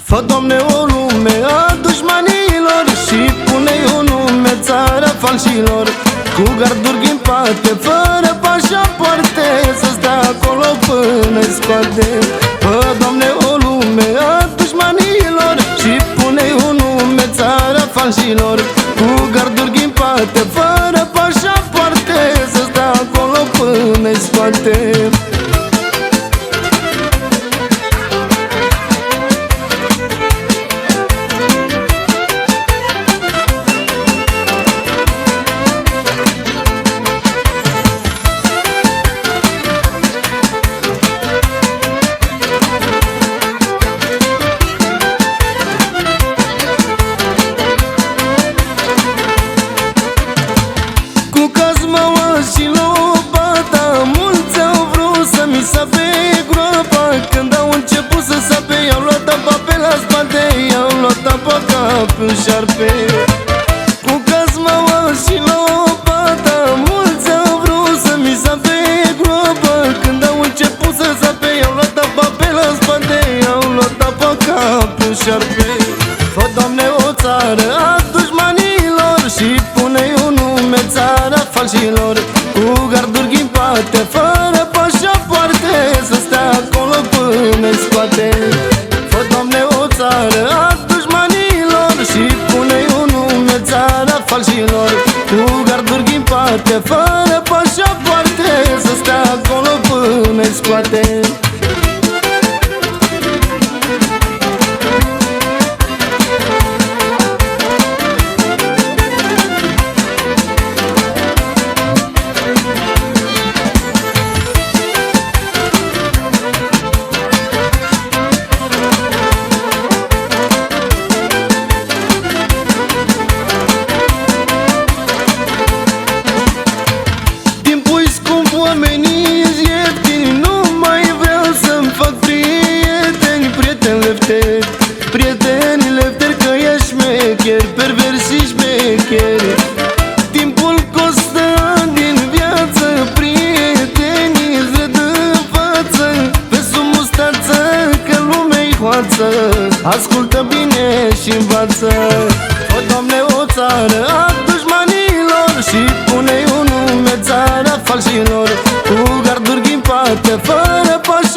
Fă, Doamne, o lume a dușmanilor și pune-i un nume țara falșilor, cu garduri ghimpate, fără pașapoarte, să stea acolo până-i scoate. Fă, Doamne, o lume a dușmanilor și pune-i un nume țara falșilor, cu garduri ghimpate, fără pașapoarte, să stea acolo până-i scoate. Și lopata, mulți au vrut să mi sape groapa. Când au început să sape, i-au luat apa pe la spate, i-au luat apa ca pe un șarpe. Cu cazmaua și lopata, mulți au vrut să mi sape groapa. Când au început să sape, i-au luat apa pe la spate, i-au luat apa ca pe un șarpe. Fă, Doamne, o țară a dușmanilor și pune-i un nume țara falșilor, cu garduri ghimpate, fără pașapoarte, să stea acolo până-i scoate. Fă, Doamne, o țară a dușmanilor și pune-i un nume țara falșilor, cu garduri ghimpate, fără pașapoarte, să stea acolo până-i scoate. Oamenii ieftini, nu mai vreau să-mi fac prieteni. Prieteni lefteri, prieteni lefteri, că ești șmecheri, perversi și șmecheri. Timpul costă din viață, prietenii îți râd în față, pe sub mustață, că lumea-i hoață. Ascultă bine și învață. Fă, Doamne, o țară a dușmanilor și pune-i un nume țara falșilor, cu garduri ghimpate, fără pași